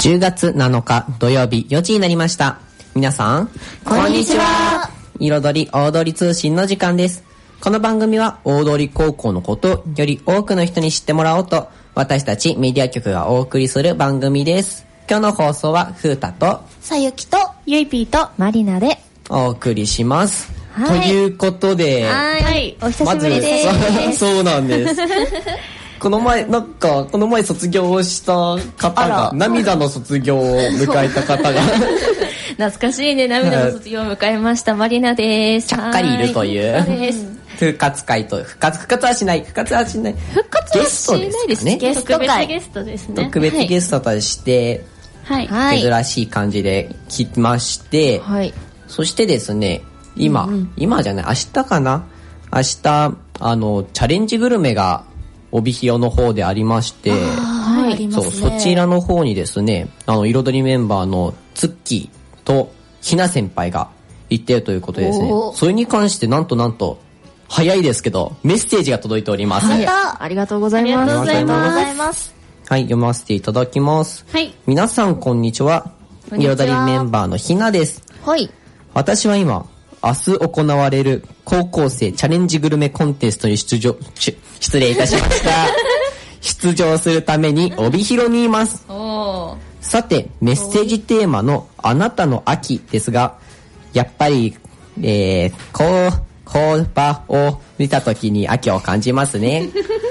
10月7日土曜日4時になりました。皆さんこんにちは。 彩り大通り通信の時間です。この番組は大通高校のことをより多くの人に知ってもらおうと、私たちメディア局がお送りする番組です。今日の放送はふうたとさゆきとゆいぴーとまりなでお送りします、 はい、 ということで、 はい、お久しぶりです。 そうなんですこの前卒業した方が、涙の卒業を迎えた方が懐かしいね。涙の卒業を迎えましたマリナです。 ちゃっかりいるという復活会と復活はしないゲストですね。 特別ゲストですね。 特別ゲストとして、はい、珍しい感じで来まして、はい、そしてですね、今じゃない、明日かな、明日チャレンジグルメが帯広の方でありまして、 はい、 そう、そちらの方にですね、彩りメンバーのツッキーとひな先輩が行っているということでですね、それに関してなんと早いですけどメッセージが届いております。 ありがとうございます。ありがとうございます。 はい、読ませていただきます。 はい。 皆さんこんにちは。彩りメンバーのひなです。 はい。 私は今明日行われる高校生チャレンジグルメコンテストに失礼いたしました出場するために帯広にいます。さてメッセージテーマのあなたの秋ですが、やっぱり工場を見た時に秋を感じますね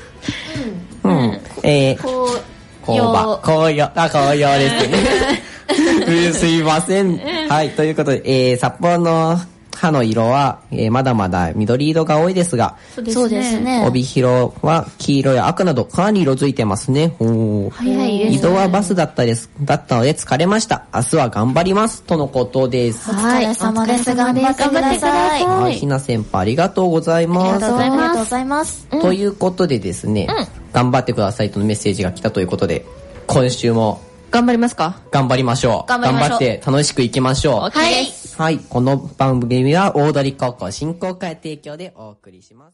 紅葉ですねすいません。はい、ということで、札幌の葉の色は、まだまだ緑色が多いですが、 そうですね。 帯広は黄色や赤などかなり色づいてますね。 早いですね。 移動はバスだったので疲れました。明日は頑張りますとのことです。 お疲れ様です。頑張ってください。 はい、ひな先輩ありがとうございます。 ありがとうございます。 ということでですね、頑張ってくださいとのメッセージが来たということで、今週も頑張りますか？ 頑張りましょう。頑張って楽しくいきましょう。 はい。 はい、この番組は大通高校振興会提供でお送りします。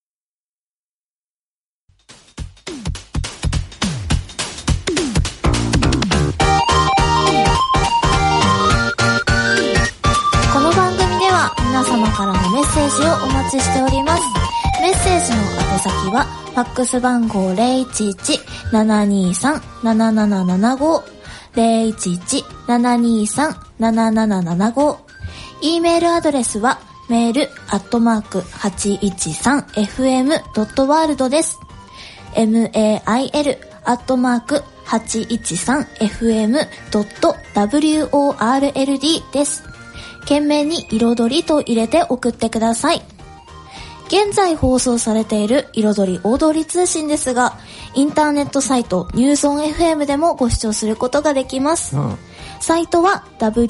この番組では皆様からのメッセージをお待ちしております。メッセージの宛先はファックス番号 011-723-7775 011-723-7775、 E メールアドレスはメール@813fm.world です。 mail@813fm.world です。懸命に彩りと入れて送ってください。現在放送されている彩り大通り通信ですが、インターネットサイトニューゾン FM でもご視聴することができます。サイトは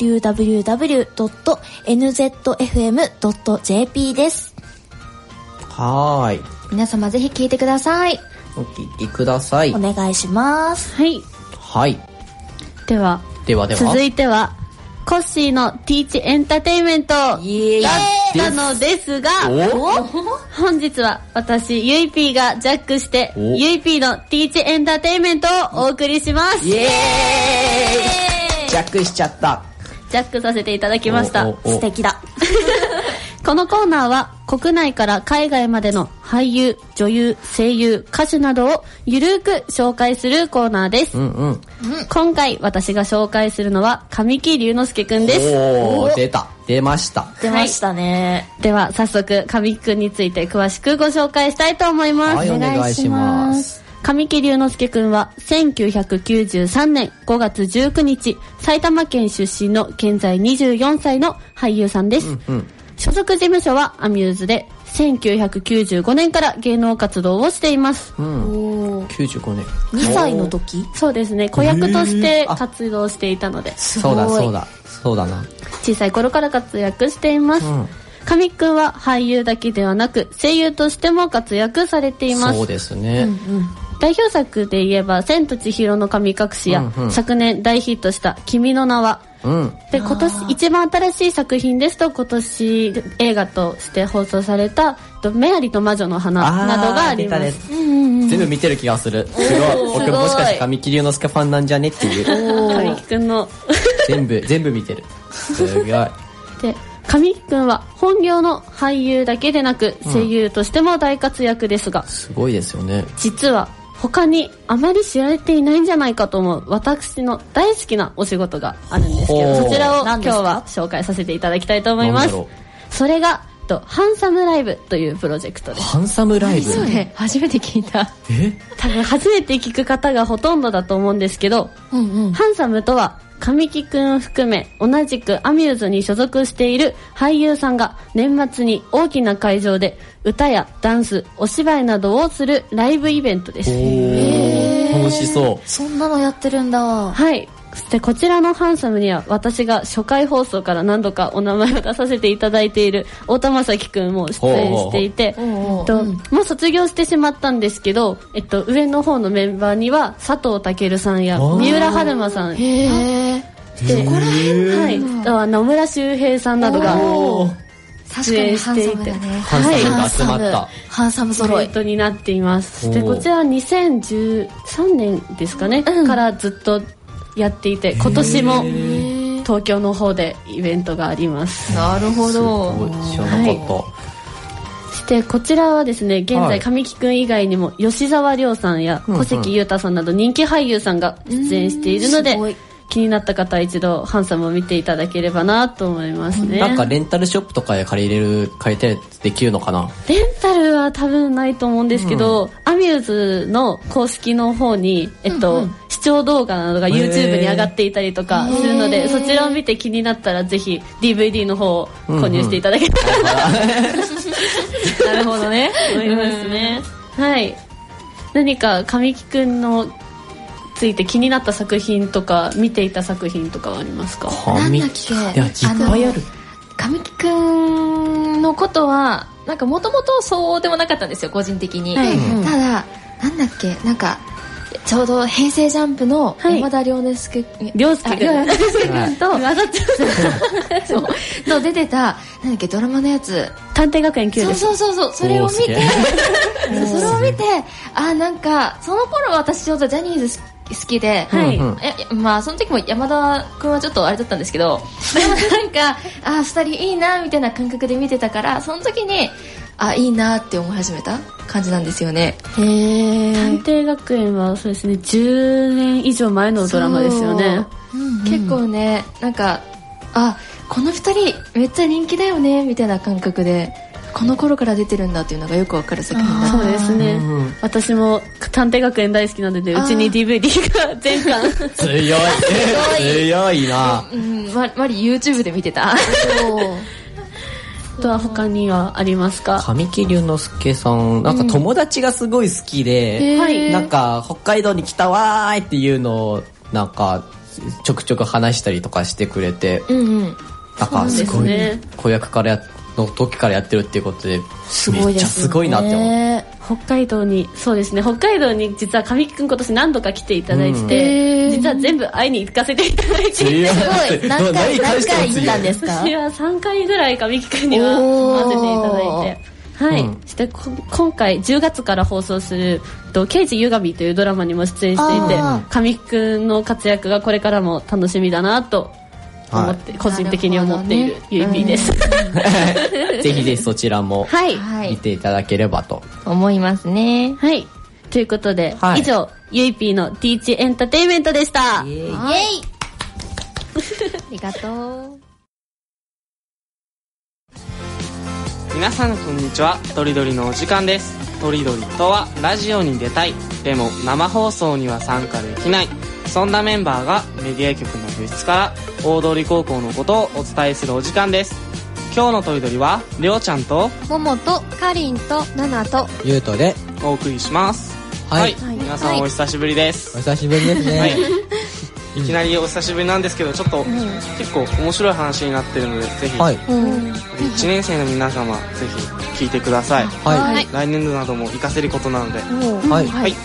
www.nzfm.jp です。 はーい。 皆様ぜひ聞いてください。 お聞きください。 お願いします。 はい。 はい。 では続いてはコッシーのティーチエンターテインメントだったのですが、本日は私ゆいぴーがジャックしてゆいぴーのティーチエンターテインメントをお送りします。 イエーイ。ジャックしちゃった。 ジャックさせていただきました。 素敵だこのコーナーは国内から海外までの俳優、女優、声優、歌手などをゆるーく紹介するコーナーです。今回私が紹介するのは神木隆之介くんです。 出ましたね。 では早速神木くんについて詳しくご紹介したいと思います。 はい、お願いします。 神木隆之介くんは1993年5月19日埼玉県出身の現在24歳の俳優さんです。所属事務所はアミューズで1995年から芸能活動をしています。 95年 2歳の時？ そうですね、子役として活動していたので、 そうだな。 小さい頃から活躍しています。神木くんは俳優だけではなく声優としても活躍されています。 そうですね。 代表作で言えば千と千尋の神隠しや、昨年大ヒットした君の名は、で今年一番新しい作品ですと今年映画として放送されたメアリと魔女の花などがあります。 全部見てる気がする。すごい。僕もしかして神木隆之介ファンなんじゃねっていう。 神木くんの全部見てる。すごい。 で神木くんは本業の俳優だけでなく声優としても大活躍ですが、 すごいですよね。 実は他にあまり知られていないんじゃないかと思う私の大好きなお仕事があるんですけど、そちらを今日は紹介させていただきたいと思います。それがハンサムライブというプロジェクトです。 ハンサムライブ？ それ初めて聞いた。 多分初めて聞く方がほとんどだと思うんですけど、ハンサムとは神木くんを含め同じくアミューズに所属している俳優さんが年末に大きな会場で歌やダンス、お芝居などをするライブイベントです。 楽しそう。 そんなのやってるんだ。 はい。そしてこちらのハンサムには私が初回放送から何度かお名前を出させていただいている太田正樹くんも出演していて、もう卒業してしまったんですけど、上の方のメンバーには佐藤健さんや三浦春馬さん、そこら辺、はい、野村周平さんなどが出演していて、 ハンサムが集まったハンサム揃いイベントになっています。でこちら2013年ですかね、からずっとやっていて、今年も東京の方でイベントがあります。 なるほど。 知らなかった。 そしてこちらはですね、現在神木くん以外にも吉沢亮さんや小関裕太さんなど人気俳優さんが出演しているので、気になった方は一度ハンサムを見ていただければなと思いますね。 なんかレンタルショップとかで借りたりできるのかな？ レンタルは多分ないと思うんですけど、アミューズの公式の方に視聴動画などが YouTube に上がっていたりとかするので、そちらを見て気になったらぜひ DVD の方を購入していただけたら、なるほどね、思いますね。はい。何か神木くんのついて気になった作品とか見ていた作品とかはありますか？ なんだっけ、 いやいっぱいある。 神木くんのことはなんかもともとそうでもなかったんですよ、個人的に。ただなんだっけ、なんかちょうど平成ジャンプの山田涼介君と出てたなんだっけ、ドラマのやつ、 探偵学園9です。 そうそれを見てなんかその頃私ちょうどジャニーズ好きで、まあその時も山田君はちょっとあれだったんですけど、でもなんか2人いいなみたいな感覚で見てたから、その時にいいなって思い始めた感じなんですよね。 探偵学園はそうですね、10年以上前のドラマですよね。 結構ね、なんかこの2人めっちゃ人気だよねみたいな感覚で、この頃から出てるんだっていうのがよくわかる作品だ。 そうですね、私も探偵学園大好きなので、うちに DVD が全巻強いな。 マリ YouTube で見てた。 あとは他にはありますか？ 神木隆之介さん、なんか友達がすごい好きで、なんか北海道に来たわーいっていうのをなんかちょくちょく話したりとかしてくれて、なんかすごい子役の時からやってるっていうことで、めっちゃすごいなって思って。 北海道に実は神木くん今年何度か来ていただいて、実は全部会いに行かせていただいて、 すごい何回行ったんですか？ 私は3回ぐらい神木くんには会わせていただいて、はい、そして今回10月から放送する刑事ゆがみというドラマにも出演していて、神木くんの活躍がこれからも楽しみだなと思って、個人的に思っているゆいぴーです。 ぜひぜひそちらも見ていただければと思いますね。 はい。ということで、以上ゆいぴーのティーチエンターテインメントでした。イエイ。ありがとう。 皆さんこんにちは。とりどりのお時間です。とりどりとはラジオに出たい、でも生放送には参加できない、そんなメンバーがメディア局の部室から大通高校のことをお伝えするお時間です。今日のとりどりはりょうちゃんとももとかりんとななとゆうとでお送りします。はい、皆さんお久しぶりです。 お久しぶりですね。 いきなりお久しぶりなんですけど、ちょっと、結構面白い話になってるので、ぜひ、1年生の皆様ぜひ聞いてください。来年度なども活かせることなので、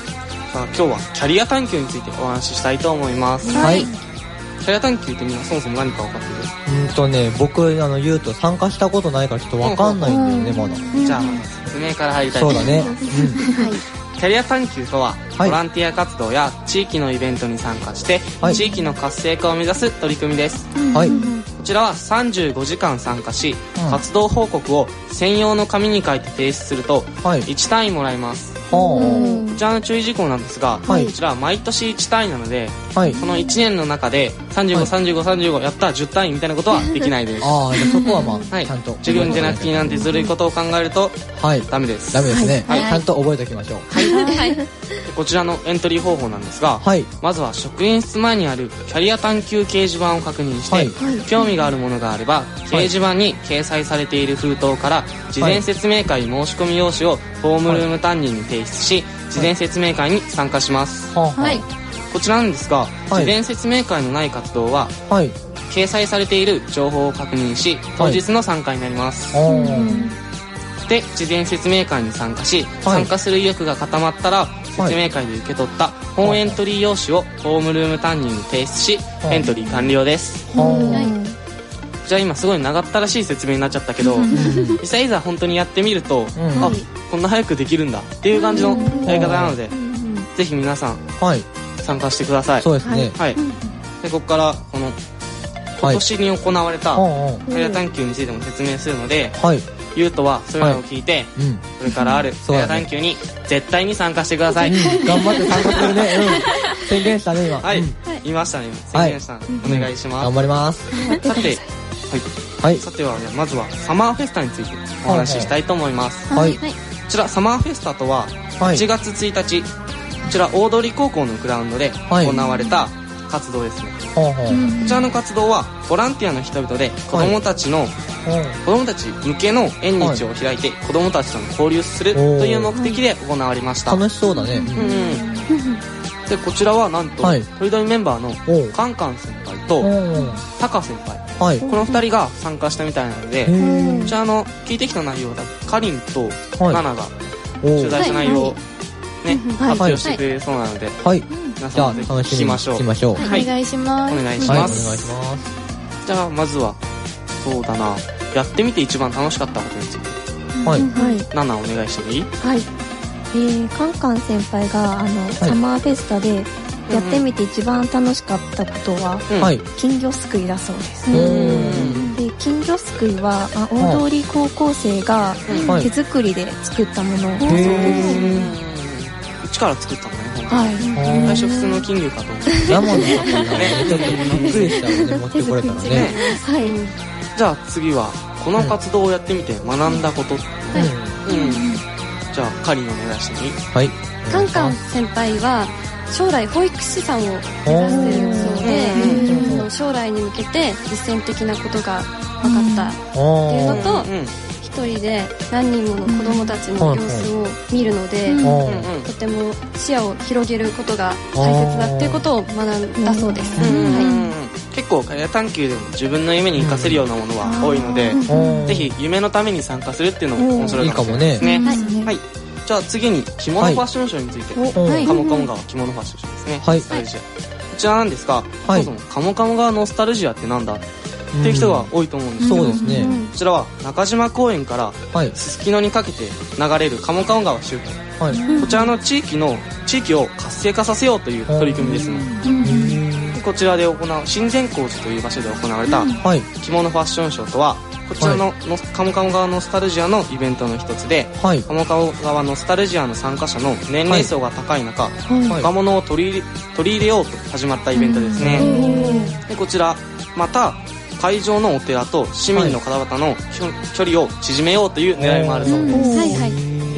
さあ今日はキャリア探究についてお話ししたいと思います。 はい。 キャリア探究ってみんなそもそも何か分かってる？僕言うと参加したことないからちょっと分かんないんだよね、まだ。 じゃあ説明から入りたいと思います。 そうだね。 キャリア探究とは、ボランティア活動や地域のイベントに参加して、地域の活性化を目指す取り組みです。 はい。 こちらは35時間参加し、活動報告を専用の紙に書いて提出すると、1単位もらえます。こちらの注意事項なんですが、こちらは毎年1単位なので、この1年の中で35、35、35やったら10単位みたいなことはできないです。 ああ、そこはまあ、ちゃんと。 授業に出なくていいなんてずるいことを考えると、ダメです。 ダメですね。ちゃんと覚えておきましょう。 こちらのエントリー方法なんですが、まずは職員室前にあるキャリア探究掲示板を確認して、興味があるものがあれば、掲示板に掲載されている封筒から事前説明会申し込み用紙をホームルーム担任に提出し、事前説明会に参加します。こちらなんですが、事前説明会のない活動は、掲載されている情報を確認し、当日の参加になります。で、事前説明会に参加し、参加する意欲が固まったら、説明会で受け取った本エントリー用紙をホームルーム担任に提出し、エントリー完了です。じゃあ今すごい長ったらしい説明になっちゃったけど、実際いざ本当にやってみると、あ、こんな早くできるんだっていう感じのやり方なので、ぜひ皆さん参加してください。 そうですね。 はい。で、ここからこの今年に行われたキャリア探究についても説明するので、ゆうとはそれらを聞いて、これからあるキャリア探究に絶対に参加してください。 頑張って参加するね。宣言したね今。 はい。言いましたね。宣言したのでお願いします。 頑張ります。 さて、さてはまずはサマーフェスタについてお話ししたいと思います。こちらサマーフェスタとは1月1日、こちら大通高校のグラウンドで行われた活動ですね。こちらの活動はボランティアの人々で子供たち向けの縁日を開いて子供たちとの交流するという目的で行われました。 楽しそうだね。 で、こちらはなんと鳥鳥メンバーのカンカン先輩とタカ先輩、この2人が参加したみたいなので、こちらの聞いてきた内容だとカリンとナナが取材した内容を発表してくれるそうなので、皆さんぜひ聞きましょう。 お願いします。 お願いします。じゃあまずはそうだな、やってみて一番楽しかったことについて、ナナお願いしてもいい？ カンカン先輩がサマーフェスタでやってみて一番楽しかったことは金魚すくいだそうです。で、金魚すくいは大通高校生が手作りで作ったものだそうです。 一から作ったのね。最初普通の金魚かと思って。 ラモンの作品がね、ちょっとびっくりしたので持ってこれたのね。 じゃあ次はこの活動をやってみて学んだこと。じゃあカリンお願いしてもいい？ カンカン先輩は将来保育士さんを目指しているそうで、将来に向けて実践的なことが分かったっていうのと、一人で何人もの子供たちの様子を見るので、とても視野を広げることが大切だっていうことを学んだそうです。 結構キャリア探究でも自分の夢に活かせるようなものは多いので、ぜひ夢のために参加するっていうのも面白いかもしれないですね。はい。じゃあ次に着物ファッションショーについて、カモカモ川着物ファッションショーですね。こちらなんですが、そもそもカモカモ川ノスタルジアってなんだっていう人が多いと思うんですけど、こちらは中島公園からすすきのにかけて流れるカモカモ川周辺、こちらの地域を活性化させようという取り組みですね。こちらで行う新善光寺という場所で行われた着物ファッションショーとは、こちらのカモカモ川ノスタルジアのイベントの一つで、カモカモ川ノスタルジアの参加者の年齢層が高い中、若者を取り入れようと始まったイベントですね。で、こちらまた会場のお寺と市民の方々の距離を縮めようという狙いもあるそうです。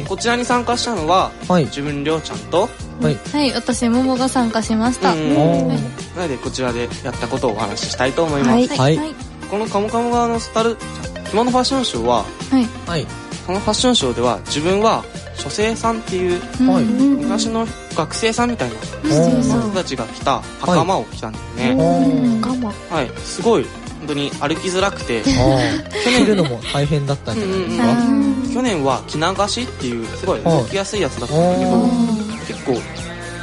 こちらに参加したのは、自分りょうちゃんと、 私桃が参加しました。なのでこちらでやったことをお話ししたいと思います。このカモカモ川の着物ファッションショーは、このファッションショーでは自分は書生さんっていう、昔の学生さんみたいな人たちが着た袴を着たんですね。すごい本当に歩きづらくて、 着るのも大変だったんじゃないですか。 去年は着流しっていうすごい動きやすいやつだったんだけど、結構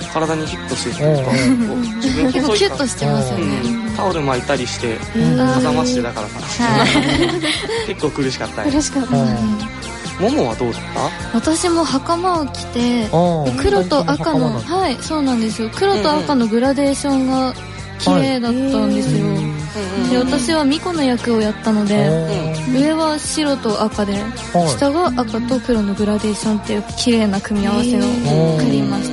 体にフィットしてるというか、自分結構キュッとしてますよね。 タオル巻いたりして、風ましてだからかな。結構苦しかったね。 苦しかった。 ももはどうだった？ 私も袴を着て、黒と赤の、はい、そうなんですよ。黒と赤のグラデーションが綺麗だったんですよ。で、私は巫女の役をやったので、上は白と赤で、下が赤と黒のグラデーションっていう綺麗な組み合わせを作りました。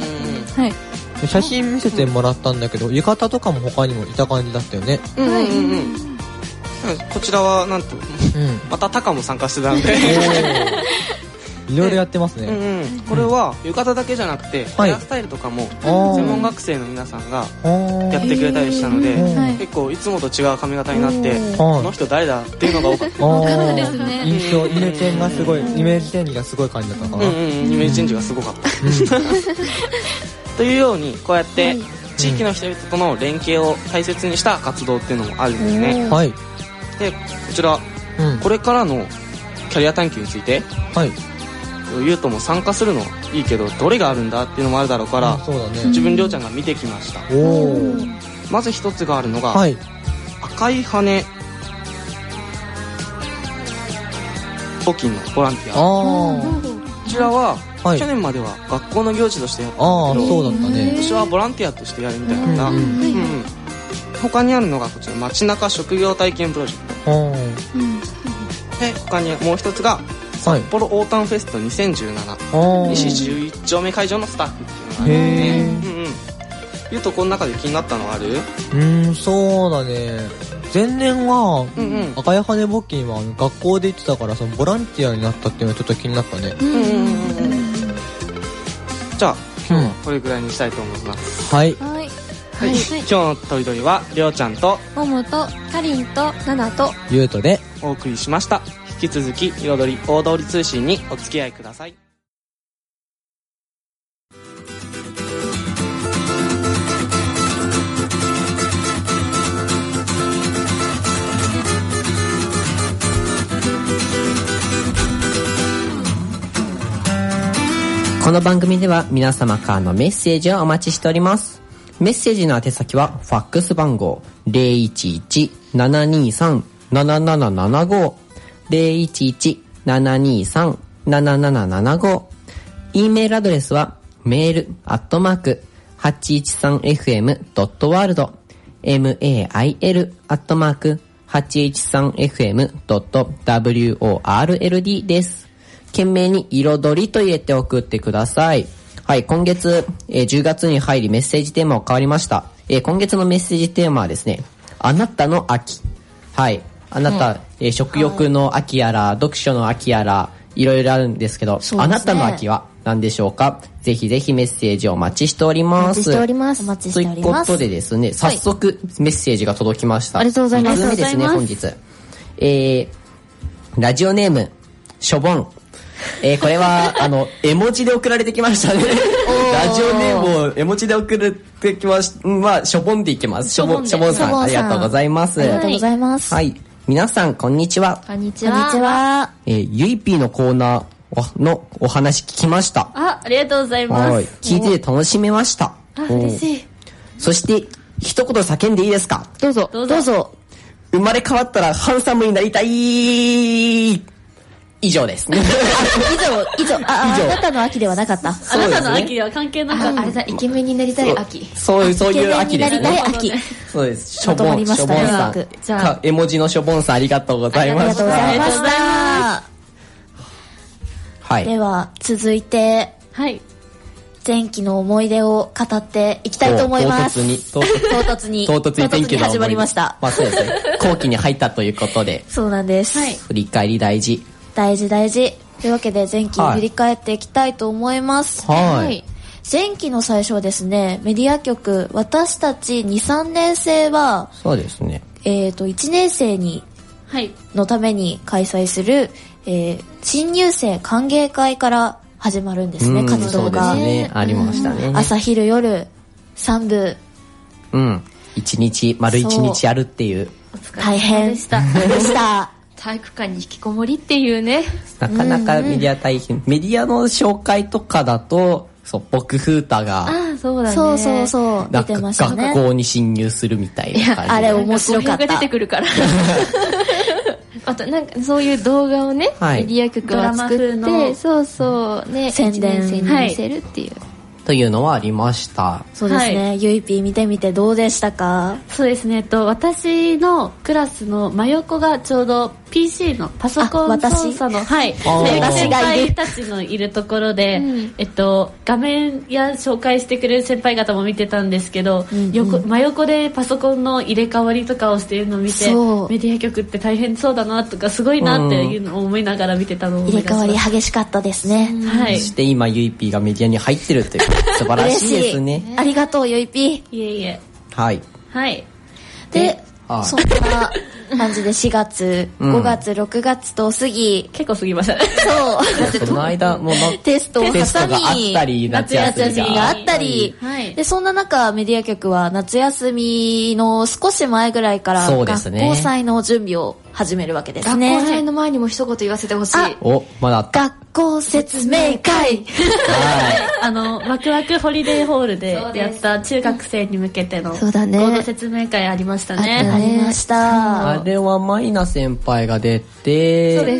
はい。 写真見せてもらったんだけど、浴衣とかも他にもいた感じだったよね。 はい。 こちらはなんと、またタカも参加してたんでいろいろやってますね。 これは浴衣だけじゃなくて、ヘアスタイルとかも専門学生の皆さんがやってくれたりしたので、結構いつもと違う髪型になって、この人誰だっていうのが多かった。 そうですね。 印象、イメージチェンがすごい、イメージチェンジがすごい感じだったかな。 イメージチェンジがすごかった。というように、こうやって地域の人々との連携を大切にした活動っていうのもあるんですね。 はい。 で、こちら、これからのキャリア探求について、ゆうとも参加するのいいけど、どれがあるんだっていうのもあるだろうから、自分りょうちゃんが見てきました。まず一つがあるのが、赤い羽募金のボランティア。こちらは、去年までは学校の行事としてやったんだけど、今年はボランティアとしてやるみたいなんだ。他にあるのがこちら、街中職業体験プロジェクト。で、他にもう一つが、札幌オータムフェスト2017、西11丁目会場のスタッフっていうのがあるね。ゆうとこの中で気になったのある？ そうだね。前年は、赤い羽募金は学校で行ってたから、そのボランティアになったっていうのはちょっと気になったね。 じゃあ、今日はこれぐらいにしたいと思います。 はい。 今日のとりどりは、りょうちゃんと、 ももと、かりんと、ななと、 ゆうとでお送りしました。引き続き、彩り大通り通信にお付き合いください。 この番組では皆様からのメッセージをお待ちしております。メッセージの宛先はファックス番号 011-723-7775 011-723-7775 E メールアドレスはメール813fm.world mail813fm.world です。懸命に彩りと入れて送ってください。はい、今月、10月に入りメッセージテーマが変わりました。今月のメッセージテーマはですね、あなたの秋。はい、あなた、食欲の秋やら、読書の秋やら、いろいろあるんですけど、あなたの秋は何でしょうか？ぜひぜひメッセージをお待ちしております。 お待ちしております。お待ちしております。 ということでですね、早速メッセージが届きました。 ありがとうございます。 3つ目ですね、本日。ラジオネーム、しょぼん。これは、絵文字で送られてきましたね。ラジオネームを絵文字で送られてきました。まあ、しょぼんでいけます。しょぼんさん、ありがとうございます。 ありがとうございます。 はい。皆さん、こんにちは。 こんにちは。 ゆいぴーのコーナーのお話聞きました。 ありがとうございます。 はい。聞いて楽しめました。 嬉しい。 そして、一言叫んでいいですか？ どうぞ。 生まれ変わったらハンサムになりたい。以上です。 以上。あなたの秋ではなかった。 あなたの秋では関係なかった。 あれだ、イケメンになりたい秋。 そういう秋ですね。 イケメンになりたい秋。 そうです。しょぼんさん。じゃあ、絵文字のしょぼんさんありがとうございました。 ありがとうございました。 はい。 では、続いて、 はい。 前期の思い出を語っていきたいと思います。 唐突に始まりました。 まあそうですね。後期に入ったということで。 そうなんです。 振り返り大事。 大事。というわけで前期を振り返っていきたいと思います。 はい。 前期の最初はですね、メディア局、私たち2、3年生は、 そうですね。 1年生のために開催する、新入生歓迎会から始まるんですね、活動が。 そうですね、ありましたね。 朝昼夜3部。 丸一日やるっていう。 大変でした。 体育館に引きこもりっていうね。 なかなかメディア大変。メディアの紹介とかだと、 そう、僕風太が、 そうだね。そうそうそう。出てましたね。 学校に侵入するみたいな感じ。 あれ面白かった。 出てくるから。あとなんかそういう動画をね、メディア局が作って、そうそうね、 宣伝に見せるっていう。 というのはありました。 そうですね。ゆいぴー見てみてどうでしたか？ そうですね。私のクラスの真横がちょうど PC のパソコン操作の先輩たちのいるところで、画面や紹介してくれる先輩方も見てたんですけど、真横でパソコンの入れ替わりとかをしているのを見て、メディア局って大変そうだなとかすごいなっていうのを思いながら見てたのを思い出しました。 入れ替わり激しかったですね。 はい。 そして今ゆいぴーがメディアに入ってるって素晴らしいですね。 ありがとうゆいぴー。いえいえ。 はい。 はい。 で、そんな感じで4月、5月、6月と過ぎ。 結構過ぎましたね。 そう。 その間もテストを挟み、 テストがあったり、夏休みがあったり、で、そんな中、メディア局は夏休みの少し前ぐらいから、学校祭の準備を始めるわけですね。 学校祭の前にも一言言わせてほしい。 まだあった。 学校説明会。 ワクワクホリデーホールでやった中学生に向けての合同説明会ありましたね。 ありました。 あれはマイナ先輩が出て、 そうです。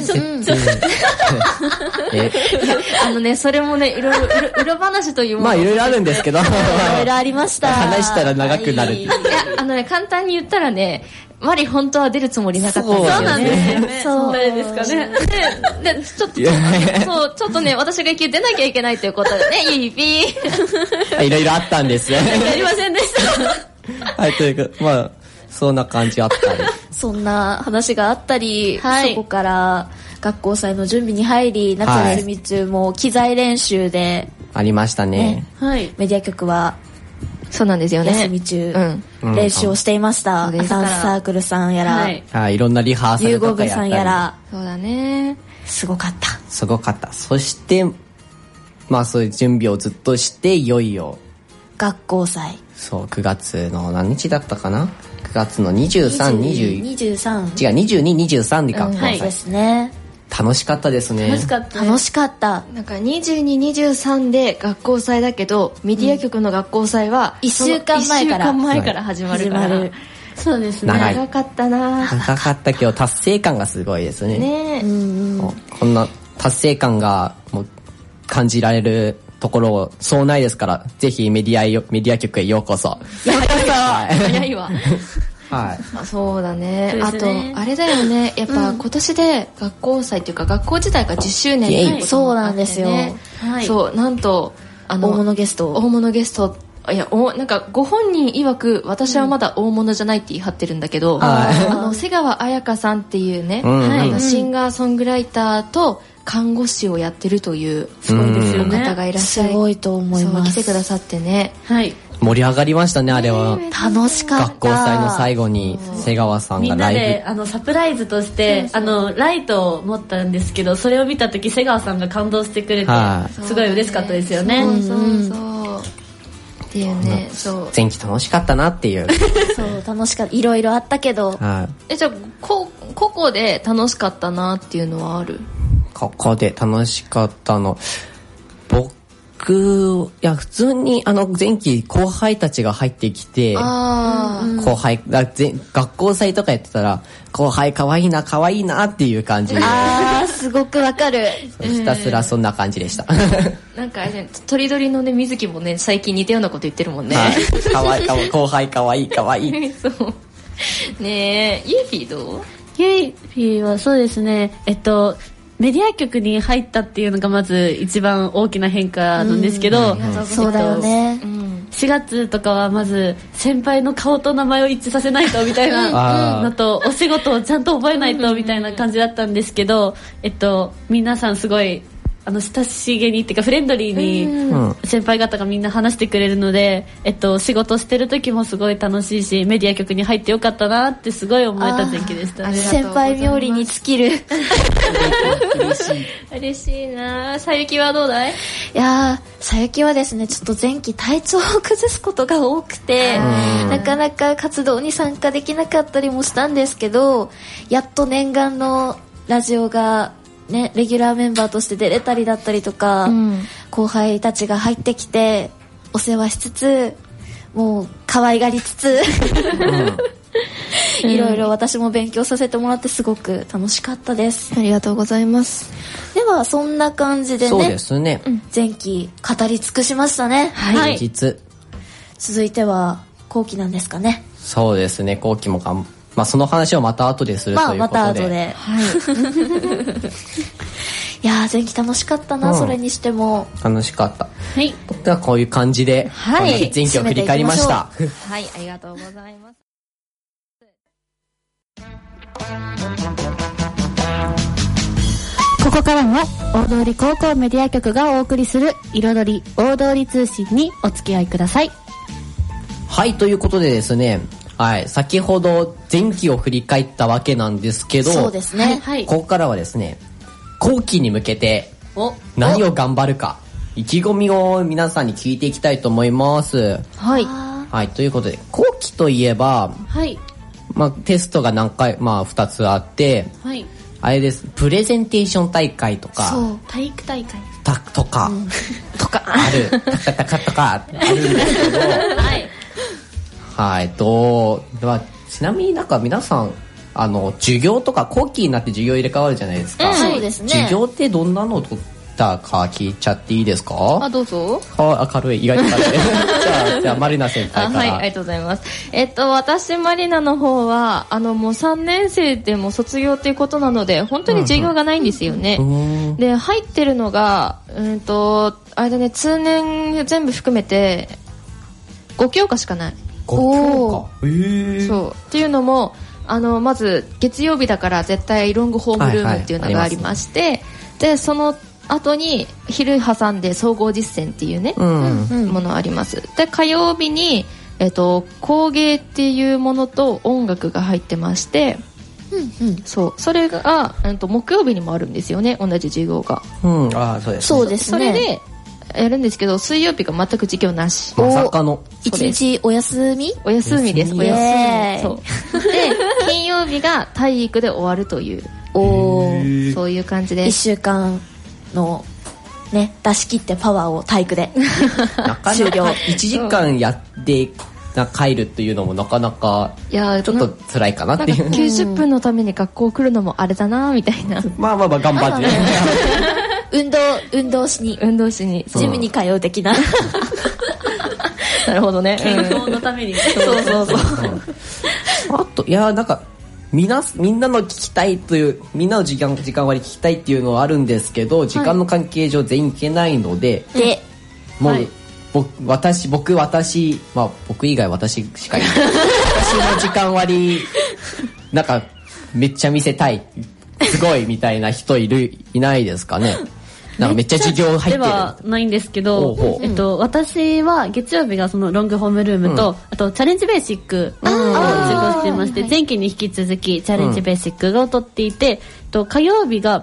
それもね、いろいろ裏話というもの。 まあいろいろあるんですけど。いろいろありました。 話したら長くなる。 簡単に言ったらね、マリ本当は出るつもりなかったんですよね。 そうなんですよね。そうですかね。で、ちょっとね、私が出なきゃいけないということでね、ゆいぴー。いろいろあったんですよ。 やりませんでした。 はい、というか、まあ、そんな感じあったり。 そんな話があったり、そこから学校祭の準備に入り、夏休み中も機材練習で。 ありましたね。 はい。メディア局は、 そうなんですよね。 休み中、練習をしていました。ダンスサークルさんやら、 いろんなリハーサルとかやったり。 流行部さんやら。 そうだね。 すごかった。 すごかった。そして、まあそういう準備をずっとして、いよいよ。 学校祭。 そう、9月の何日だったかな ?9 月の23、20。 23。 違う、22、23で学校祭。 ですね。 楽しかったですね。 楽しかった。 なんか22、23で学校祭だけど、メディア局の学校祭は 1週間前から始まるから。 そうですね。 長かったな。 長かったけど、達成感がすごいですね。 ね。 こんな達成感がもう感じられるところそうないですから、ぜひメディア局へようこそ。 早いわ。 はい。 そうだね。あと、あれだよね。やっぱ今年で学校祭っていうか学校自体が10周年。 そうなんですよ。 そう、なんと、 大物ゲスト。 いや、なんかご本人曰く私はまだ大物じゃないって言い張ってるんだけど、瀬川彩香さんっていうね、シンガーソングライターと看護師をやってるというすごいですよね。 方がいらっしゃい。 すごいと思います。 来てくださってね。 はい。 盛り上がりましたね、あれは。 楽しかった。 学校祭の最後に瀬川さんがライブ。 みんなでサプライズとしてライトを持ったんですけど、それを見た時瀬川さんが感動してくれて、すごい嬉しかったですよね。 そうっていうね。そう前期楽しかったなっていう。 そう楽しかった。いろいろあったけど。 じゃあ個々で楽しかったなっていうのはある？ ここで楽しかったの。いや、普通に前期後輩たちが入ってきて、後輩、学校祭とかやってたら、後輩可愛いなっていう感じで。 すごくわかる。 ひたすらそんな感じでした。 なんかとりどりのね、水木もね、最近似たようなこと言ってるもんね。 後輩可愛い。 そう。ねえ、ゆいぴーどう？ ゆいぴーはそうですね、メディア局に入ったっていうのがまず一番大きな変化なんですけど、 そうだよね。 4月とかはまず先輩の顔と名前を一致させないとみたいなのと、お仕事をちゃんと覚えないとみたいな感じだったんですけど、皆さんすごい親しげにっていうかフレンドリーに先輩方がみんな話してくれるので、仕事してる時もすごい楽しいし、メディア局に入ってよかったなってすごい思えた前期でしたね。 先輩冥利に尽きる。 嬉しいな。さゆきはどうだい？ いやー、さゆきはですね、ちょっと前期体調を崩すことが多くて、なかなか活動に参加できなかったりもしたんですけど、やっと念願のラジオがね、レギュラーメンバーとして出れたりだったりとか、後輩たちが入ってきてお世話しつつ、もう可愛がりつついろいろ私も勉強させてもらってすごく楽しかったです。 ありがとうございます。 ではそんな感じでね、 そうですね、 前期語り尽くしましたね。 はい、実続いては後期なんですかね。 そうですね、後期もまあその話をまた後でするということで、 また後で、はいいやー前期楽しかったな、それにしても楽しかった。はい、ではこういう感じで、はい、前期を振り返りました。 はい、ありがとうございます。ここからも大通高校メディア局がお送りする彩り大通通信にお付き合いください。 はい、ということでですね、はい、先ほど前期を振り返ったわけなんですけど、 そうですね、 はい、ここからはですね、後期に向けて何を頑張るか、意気込みを皆さんに聞いていきたいと思います。 はい、 はい、ということで後期といえば、はい、まあ、テストが何回、まあ、2つあって、はい、あれです、プレゼンテーション大会とか、 そう体育大会とか、 とかあるタカとかあるんですけどはいはい、ちなみになんか皆さん授業とか後期になって授業入れ替わるじゃないですか、 そうですね。 授業ってどんなのを取ったか聞いちゃっていいですか？ どうぞ。 軽い、意外と軽いじゃあマリナ先輩から。 はい、ありがとうございます。私マリナの方はもう3年生でも卒業っていうことなので本当に授業がないんですよね、で入ってるのがあれだね、通年全部含めて5教科しかない。 5教科？ そうっていうのもまず月曜日だから絶対ロングホームルームっていうのがありまして、でその後に昼挟んで総合実践っていうね、ものあります。で火曜日に工芸っていうものと音楽が入ってまして、それが木曜日にもあるんですよね、同じ授業が。 そうですね。 それでやるんですけど、水曜日が全く授業なし。 まさかの一日お休み？ お休みです。お休み。そうで金曜日が体育で終わるというそういう感じで 1週間のね、出し切ってパワーを体育で終了。 1時間やって帰るっていうのもなかなかちょっと辛いかなっていう。 90分のために学校来るのもあれだなみたいな。 まあ頑張って運動しにジムに通う的ななるほどね、 健康のためにそうあとなんかみんなの聞きたいという、みんなの時間割聞きたいっていうのはあるんですけど、時間の関係上全員行けないので、もう、僕以外私しかいない私の時間割なんかめっちゃ見せたい、すごいみたいな人いないですかね？なんかめっちゃ授業入ってるではないんですけど、私は月曜日がそのロングホームルームと、あとチャレンジベーシックを受講していまして、前期に引き続きチャレンジベーシックを取っていて、火曜日が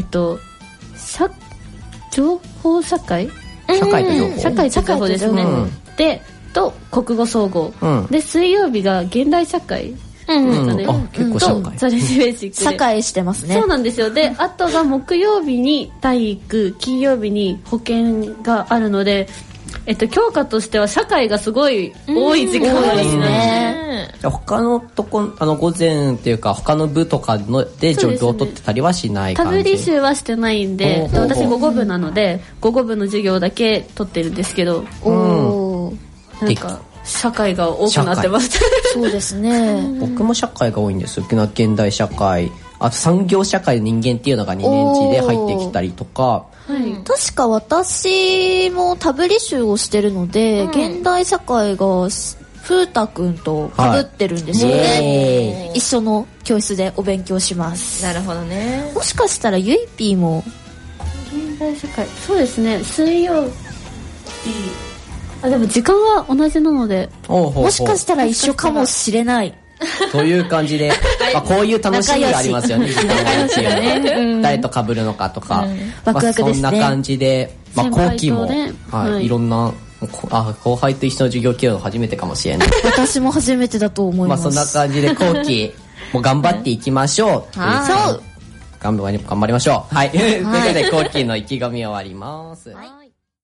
情報社会と情報、 社会とですね、でと国語総合、で水曜日が現代社会結構社会チャレンジベーシックで社会してますね。 そうなんですよ。であとが木曜日に体育、金曜日に保健があるので、教科としては社会がすごい多い時間ですね。 他の午前っていうか他の部とかで授業を取ってたりはしない感じ？ タブ履修はしてないんで、私午後部なので午後部の授業だけ取ってるんですけど、なんか社会が多くなってますそうですね。 僕も社会が多いんですよ。現代社会、あと産業社会の人間っていうのが2年次で入ってきたりとか、 確か私もタブ履修をしてるので、現代社会が風太くんと被ってるんですよね、一緒の教室でお勉強します。 なるほどね。 もしかしたらゆいぴーも現代社会、そうですね、水曜日でも時間は同じなので、 もしかしたら一緒かもしれないという感じで、こういう楽しみがありますよね。誰と被るのかとか、 ワクワクですね。 そんな感じで、後期もいろんな後輩と一緒の授業系の初めてかもしれない。 私も初めてだと思います。 そんな感じで後期も頑張っていきましょう。 そう頑張りましょう。はい。ということで、コッキーの意気込み終わります。はい。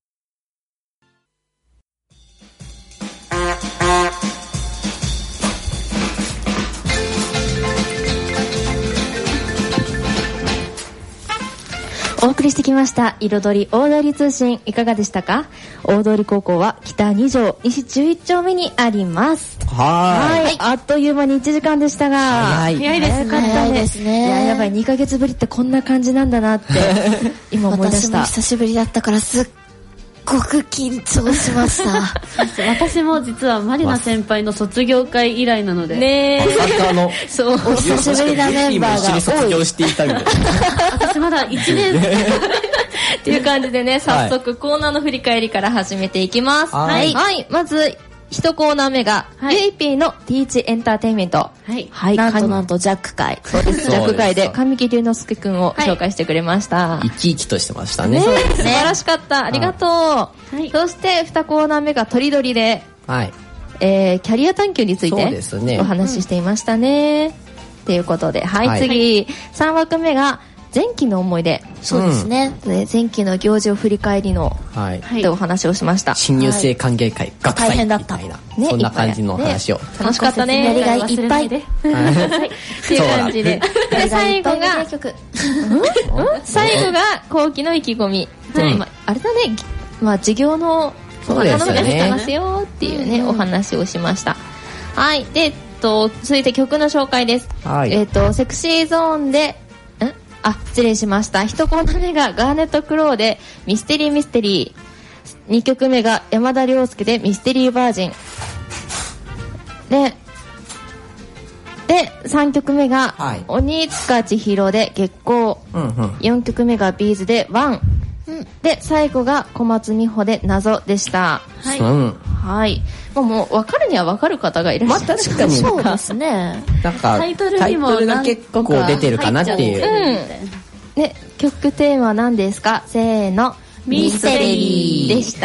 お送りしてきました彩り大通通信、いかがでしたか？大通高校は北2条西11丁目にあります。はい。あっという間に1時間でしたが、 早いですね。 早いですね。いや、やばい、2ヶ月ぶりってこんな感じなんだなって今思い出した。 私も久しぶりだったからすっごく緊張しました私も実はマリナ先輩の卒業会以来なのでねまさかのそう、お久しぶりなメンバーが多い。 卒業していたみたいな私まだ1年っていう感じでね、早速コーナーの振り返りから始めていきます。はい、はい、まず1コーナー目が、ゆいぴーのティーチエンターテインメント。 はい。なんとジャック会。 そうです、ジャック会で神木隆之介くんを紹介してくれました。 生き生きとしてましたね。 そうですね。素晴らしかった。ありがとう。はい。そして2コーナー目がとりどりで、 はい。 キャリア探求についてお話ししていましたね。ということで、はい、次、3枠目が、前期の思い出。 そうですね。 前期の行事を振り返りの、でお話をしました。 新入生歓迎会、学祭みたいな。そんな感じの話を。 楽しかったね。 やりがいいっぱい。 っていう感じで。最後が、最後が後期の意気込み。あれだね、まあ授業の頼みがしてますよっていうね、お話をしました。はい。で、続いて曲の紹介です。セクシーゾーンで、失礼しました。1コーナー目がガーネットクローでミステリーミステリー。2曲目が山田涼介でミステリーバージン。で、3曲目が鬼塚千尋で月光。4曲目がビーズでワン。で、最後が小松美穂で謎でした。はい。もう分かるには分かる方がいらっしゃる。 まあ確かに。 そうですね。 なんか、タイトルが結構出てるかなっていう。 で、曲テーマは何ですか？せーの。ミステリーでした。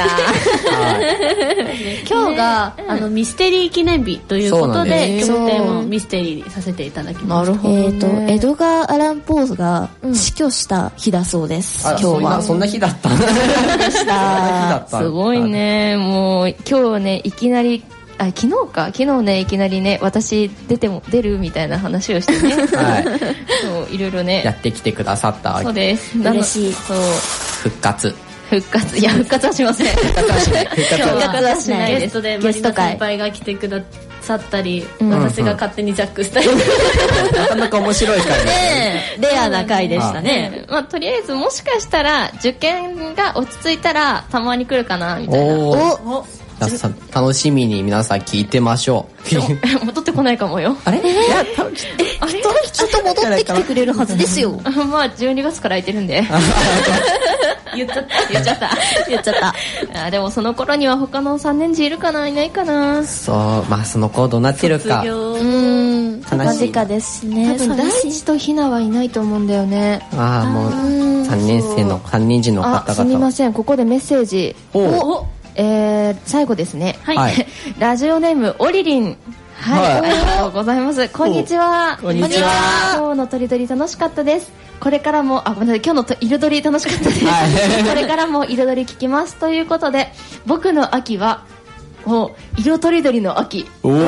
今日がミステリー記念日ということで、曲テーマをミステリーにさせていただきました。 なるほど。エドガー・アラン・ポーが死去した日だそうです。今日は。 そんな日だったんだ。すごいね。もう今日ね、いきなり、昨日ね、いきなりね、私出るみたいな話をしてね。そう、いろいろね。 やってきてくださった。 そうです。 嬉しい。 そう。 復活。 いや、復活はしません。復活はしない。 ゲストでマリナ先輩が来てくださったり、私が勝手にジャックしたり。 なかなか面白い回ね。レアな回でしたね。まあ、とりあえずもしかしたら、受験が落ち着いたら、たまに来るかな、みたいな。 楽しみに皆さん聞いてましょう。戻ってこないかもよ。 あれ？ きっと戻ってきてくれるはずですよ。 まあ、12月から空いてるんで。言っちゃった。でもその頃には他の3年次いるかないないかな。 そう、まあその子どうなってるか。 間近ですね。 多分大地とひなはいないと思うんだよね。 もう3年次の方々。 すみません、ここでメッセージ。最後ですね。ラジオネームおりりん。ありがとうございます。こんにちは。 こんにちは。 今日のとりどり楽しかったです。これからも、ごめんなさい、今日の彩り楽しかったです。これからも彩り聞きます。ということで、僕の秋は、色とりどりの秋。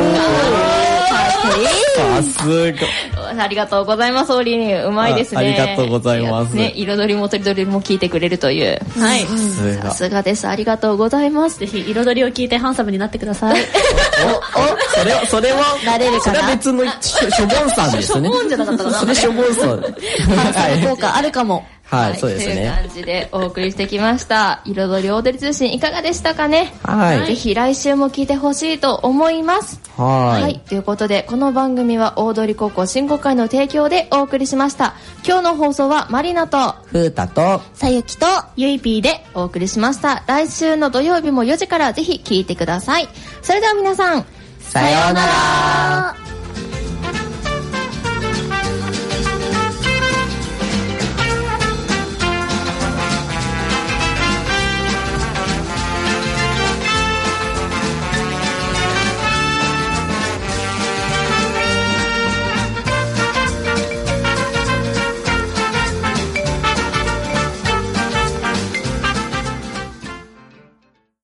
さすが。 ありがとうございます、オリー。うまいですね。 ありがとうございます。 ね、彩りもとりどりも聞いてくれるという。はい。さすがです。ありがとうございます。 ぜひ、彩りを聞いてハンサムになってください。 それは、 なれるかな。 それは別のしょぼんさんですね。 しょぼんじゃなかったかな。 それしょぼんさん。 ハンサム効果あるかも。 はい、そうですね。 という感じでお送りしてきました。彩り踊り通信いかがでしたかね。ぜひ来週も聞いてほしいと思います。はい。ということで、この番組は大通高校振興会の提供でお送りしました。今日の放送はマリナと、 ふうたと、 さゆきと、 ゆいぴーでお送りしました。来週の土曜日も4時からぜひ聞いてください。それでは皆さん、 さようなら。